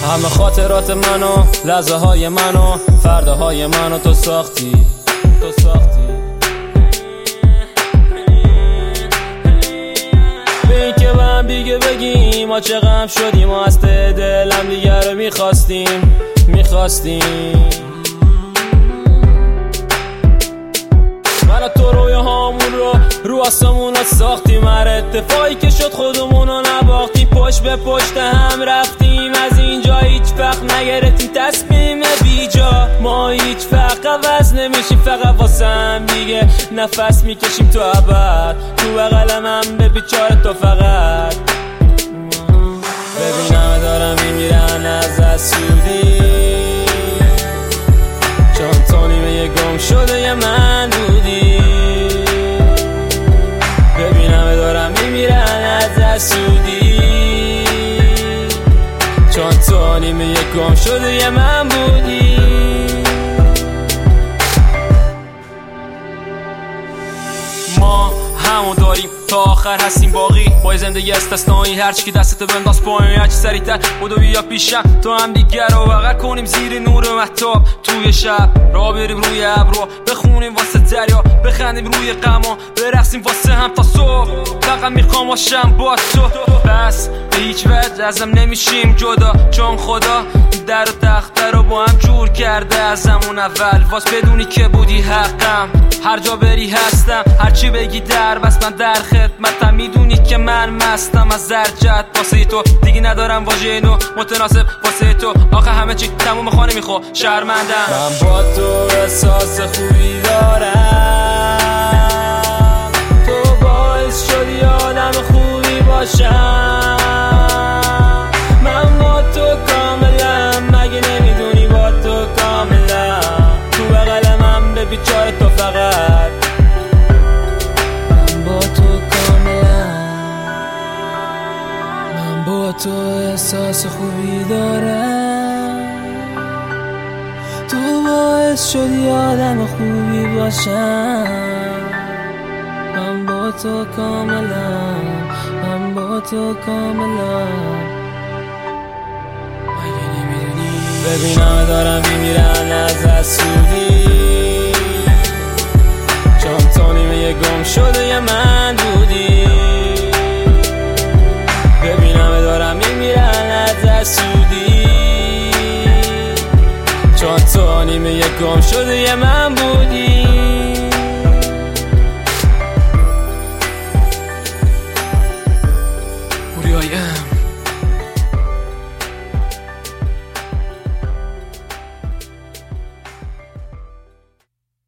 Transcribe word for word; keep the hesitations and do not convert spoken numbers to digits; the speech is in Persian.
همه خاطرات منو، لحظه های منو، فرداهای منو تو ساختی، تو ساختی. به این که به هم دیگه بگیم ما چه غم شدیم و از ته دلم دیگه رو میخواستیم میخواستیم من تو رویاهامون رو رو آسمون ها ساختیم. هر اتفاقی که شد خودمون رو نباختیم، پشت به پشت هم رفتیم، از اینجا هیچ وقت نگرفتیم تصمیم بیجا. ما هیچ وقت عوض نمیشیم، فقط واسه هم دیگه نفس میکشیم تو ابد. تو بغلم هم به بیچاره تو فقط ببینم دارم میمیرن از اسودی، چون تو نیمه گم شده یه من بودی. ببینم دارم میمیرن از اسودی، چون تو نیمه گم شده یه من بودی. ما همون داریم تا آخر هستیم باقی، با زندگی استثنایی. هرچی که دستت بنداز پایین، هرچی سریعتر بودو بیا پیشم، تو هم دیگر رو بغل کنیم زیر نور مهتاب. توی شب را بریم روی ابرو، بخونیم واسه دریا، بخندیم روی غما، برقصیم واسه هم تا صبح. فقط میخوام باشم با تو، بس به هیچ وجه ازم نمیشیم جدا، چون خدا در و تخته رو با هم جور کرده از همون اول. واس بدونی که بودی حقم، هر جا بری هستم، هرچی بگی در بس من در خدمتم. میدونی که من مستم از زرجت واسه تو، دیگه ندارم واژه نو متناسب واسه تو. آخه همه چی تموم خانه میخوا شرمندم. من با تو احساس خوبی دارم، تو باعث شدی آدم خوبی باشم. من با تو کاملم، مگه نمیدونی با تو کاملم. تو بغلم به بیچاره تو فقط تو احساس خوبی دارم، تو باعث شدی آدم خوبی باشم. من با تو کاملم، من با تو کاملم. مگه نمیدونی ببینم دارم میمیرن از اسودی، چون تو نیمه گم شده یه من بودی. ببینم دارم میمیرن از اسودی، چون تو نیمه گم شده یه من بودی.